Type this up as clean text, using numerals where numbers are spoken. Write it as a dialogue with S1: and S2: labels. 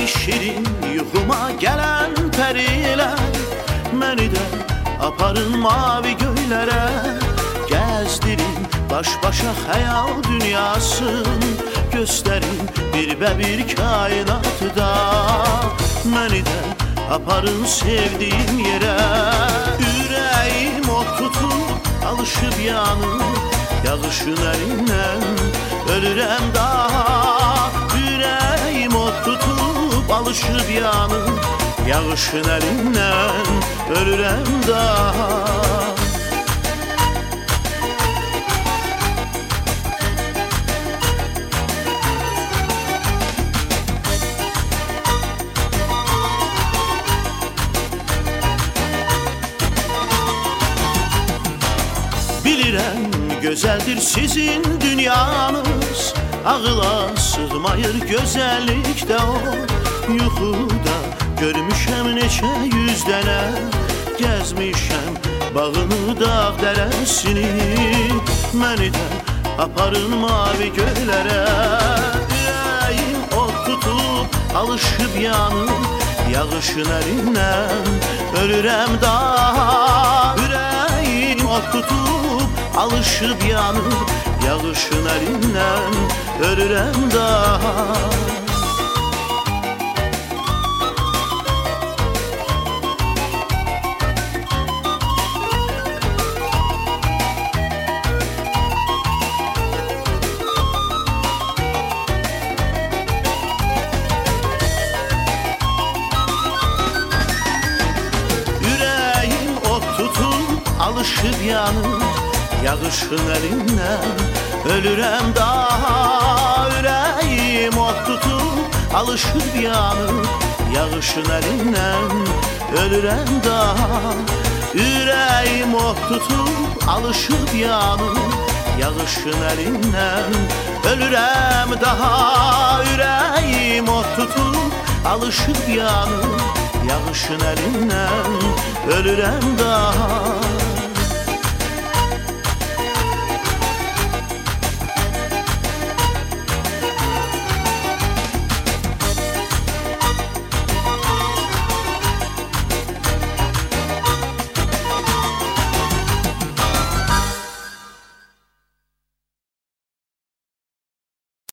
S1: şirin yuxuma gələn pərilər, məni də aparın mavi göylərə. Gəzdirin baş-başa xəyal dünyasını, göstərin bir kainatda. Məni də aparın sevdiyim yerə. Ürəyim ot tutub alışıb yanır, yağışın əlindən ölürəm daha. Ürəyim ot tutub alışıb yanır, yağışın əlindən ölürəm daha. Bilirəm gözəldir sizin dünyanız, ağıla sığmayır gözəllikdə o. Yuxuda görmüşəm neçə yüz dənə, gəzmişəm bağını dağ dərəsini. Məni də aparın mavi göylərə. Ürəyim ot tutub alışıb yanır, yağışın əlindən ölürəm daha. Ürəyim ot tutub alışıb yanır, yağışın əlindən ölürəm daha. Alışıb yanır, yağışın əlindən ölürəm daha. Ürəyim ot tutub alışıb yanır, yağışın əlindən ölürəm daha. Ürəyim ot tutub alışıb yanır, yağışın əlindən ölürəm daha. Ürəyim ot tutub alışıb yanır, yağışın əlindən ölürəm daha.